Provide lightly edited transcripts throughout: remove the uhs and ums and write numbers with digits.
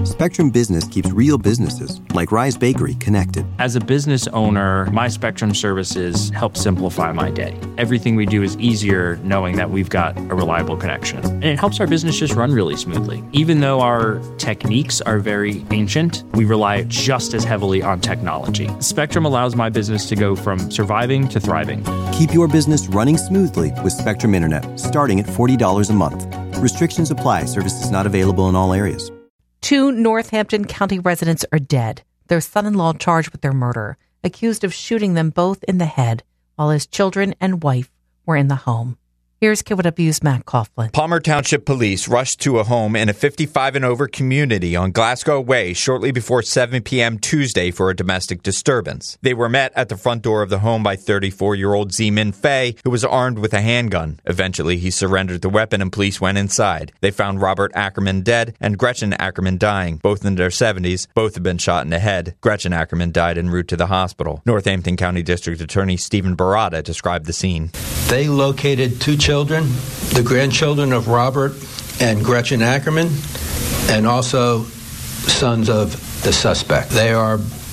Spectrum Business keeps real businesses, like Rise Bakery, connected. As a business owner, my Spectrum services help simplify my day. Everything we do is easier knowing that we've got a reliable connection. And it helps our business just run really smoothly. Even though our techniques are very ancient, we rely just as heavily on technology. Spectrum allows my business to go from surviving to thriving. Keep your business running smoothly with Spectrum Internet, starting at $40 a month. Restrictions apply. Services not available in all areas. 2 Northampton County residents are dead. Their son-in-law charged with their murder, accused of shooting them both in the head while his children and wife were in the home. Here's KYW's Matt Coughlin. Palmer Township Police rushed to a home in a 55 and over community on Glasgow Way shortly before 7 p.m. Tuesday for a domestic disturbance. They were met at the front door of the home by 34-year-old Zemin Fay, who was armed with a handgun. Eventually, he surrendered the weapon and police went inside. They found Robert Ackerman dead and Gretchen Ackerman dying, both in their 70s. Both had been shot in the head. Gretchen Ackerman died en route to the hospital. Northampton County District Attorney Stephen Barada described the scene. They located 2 children, the grandchildren of Robert and Gretchen Ackerman, and also sons of the suspect. They are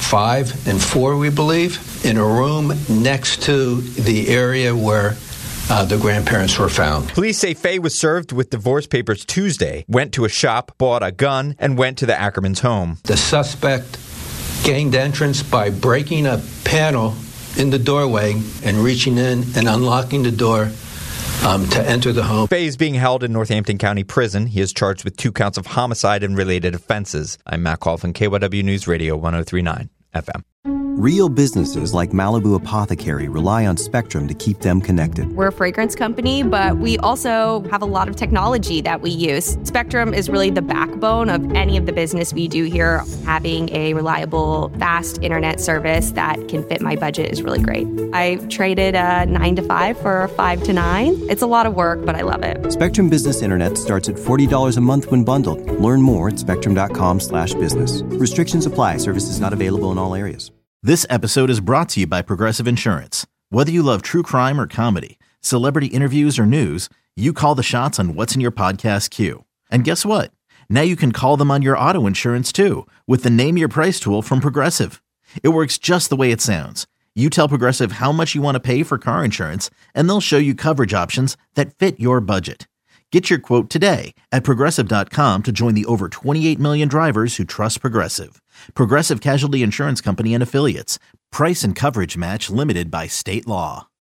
5 and 4, we believe, in a room next to the area where the grandparents were found. Police say Fay was served with divorce papers Tuesday, went to a shop, bought a gun, and went to the Ackerman's home. The suspect gained entrance by breaking a panel in the doorway and reaching in and unlocking the door to enter the home. Fay is being held in Northampton County Prison. He is charged with 2 counts of homicide and related offenses. I'm Matt Coughlin, KYW News Radio 103.9 FM. Real businesses like Malibu Apothecary rely on Spectrum to keep them connected. We're a fragrance company, but we also have a lot of technology that we use. Spectrum is really the backbone of any of the business we do here. Having a reliable, fast internet service that can fit my budget is really great. I traded a 9 to 5 for a 5 to 9. It's a lot of work, but I love it. Spectrum Business Internet starts at $40 a month when bundled. Learn more at spectrum.com/business. Restrictions apply. Services not available in all areas. This episode is brought to you by Progressive Insurance. Whether you love true crime or comedy, celebrity interviews or news, you call the shots on what's in your podcast queue. And guess what? Now you can call them on your auto insurance too with the Name Your Price tool from Progressive. It works just the way it sounds. You tell Progressive how much you want to pay for car insurance, and they'll show you coverage options that fit your budget. Get your quote today at Progressive.com to join the over 28 million drivers who trust Progressive. Progressive Casualty Insurance Company and Affiliates. Price and coverage match limited by state law.